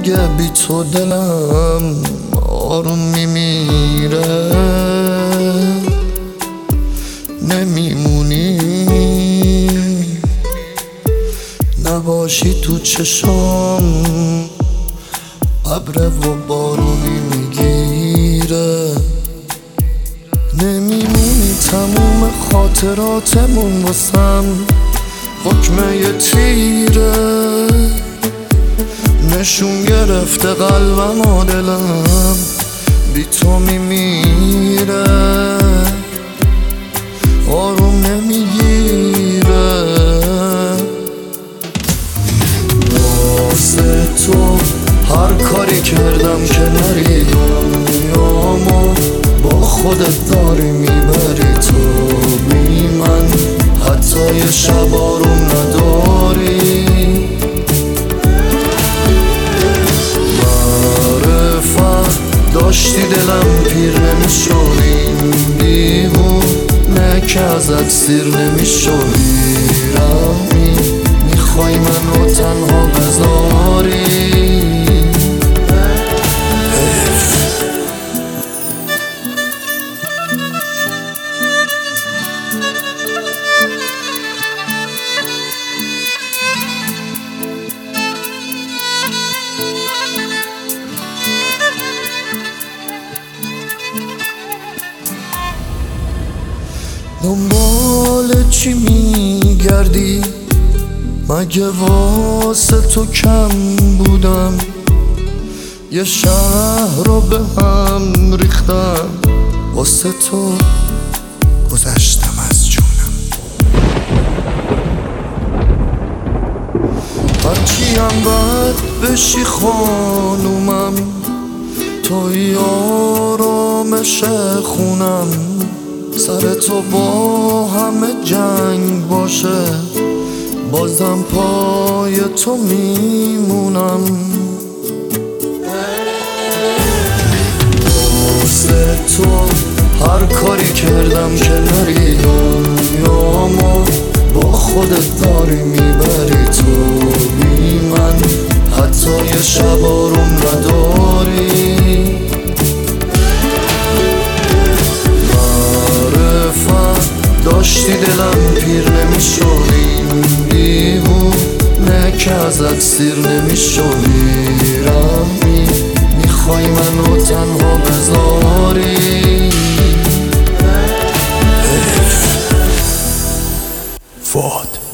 اگه بی تو دلم آروم میمیره، نمیمونی نباشی تو چشام، ابر و بارونی میگیره، نمیمونی تموم خاطراتمون واسم حکمه یه تیره، نشون گرفته قلبم و دلم بی تو میمیره، آروم نمیگیره، واسه تو هر کاری کردم که نری دنیامو با خودت داری میبری تو بی من، حتی یه شب آروم نداری، معرفت داشتی دلم پیر نمیشد این دیوونه که ازت سیر نمیشد، بیرمی میخوای منو تنها بذاری، دنبال چی میگردی؟ مگه واسه تو کم بودم؟ یه شهر رو به هم ریختم واسه تو، گذشتم از جونم، هرچی هم بد بشی خانومم، توی آرامش خونم، سر تو با همه جنگ باشه بازم پای تو میمونم، واسه تو هر کاری کردم که نری دنیامو با خودت داری میبری تو بی من، حتی یه شب آروم نداری، داشتی دلم پیر نمیشد این دیوونه که ازت سیر نمیشد، بیرمی میخوای منو تنها بذاری، فؤاد.